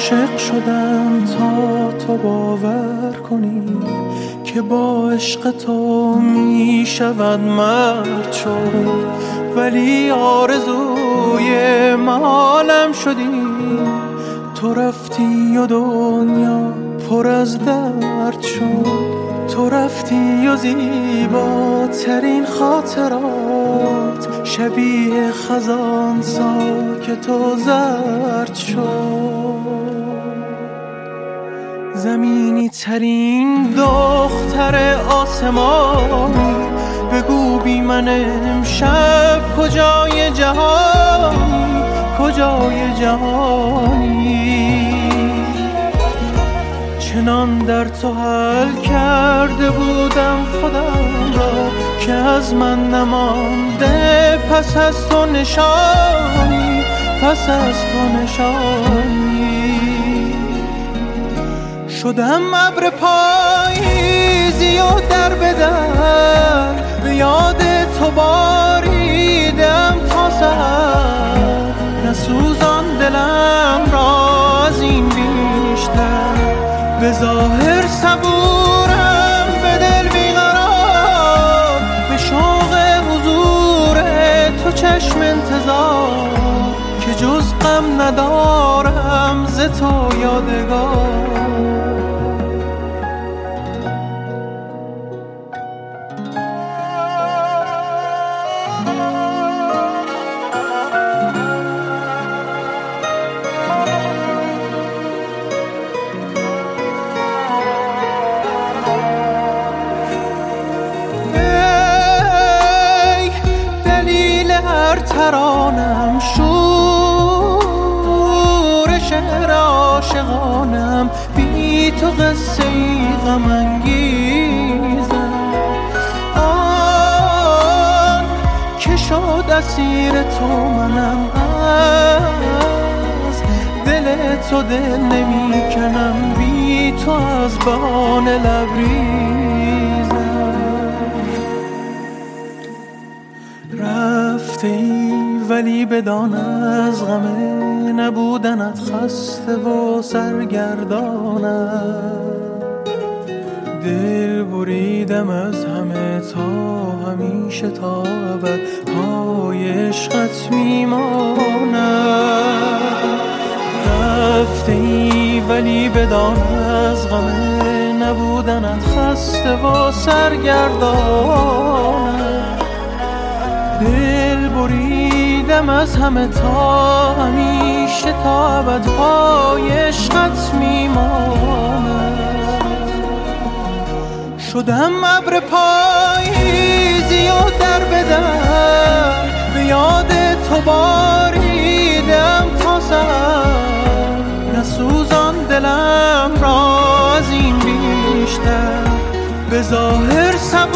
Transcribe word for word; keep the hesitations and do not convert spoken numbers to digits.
عاشق شدم تا تو باور کنی که با عشق تو می شود مرد شد، ولی آرزوی محالم شدی. تو رفتی و دنیا پر از درد شد، تو رفتی و زیباترین خاطرات شبیه خزان ساکت و زرد شد. زمینی ترین دختر آسمانی، بگو بی من امشب کجای جهانی، کجای جهانی. چنان در تو حل کرده بودم خودم را که از من نمانده پس از تو نشانی، پس از تو نشانی. شدم ابر پاییزی و در به در، به یاد تو باریدم تا سحر. نسوزان دلم را از این بیشتر، به ظاهر صبورم به دل بیقرار، به شوق حضور تو چشم انتظار، که جز غم ندارم ز تو یادگار. ترانم شور شعر عاشقانم، بی تو قصه ای غم انگیزم. آن که شد اسیر تو منم، از دل تو دل نمی کنم، بی تو از بهانه لبریزم. رفته ای ولی بدان از غم نبودنت خسته و سرگردانم. دل بریدم از همه تا همیشه تا ابد پای عشقت میمانم. رفته ای ولی بدان از غم نبودنت خسته و سرگردانم. دل بریدم از همه تا همیشه تا ابد پای عشقت میمانم. شدم ابر پاییزی و در به در، به یاد تو باریدم تا سحر. نسوزان دلم را از این بیشتر، به ظاهر صبورم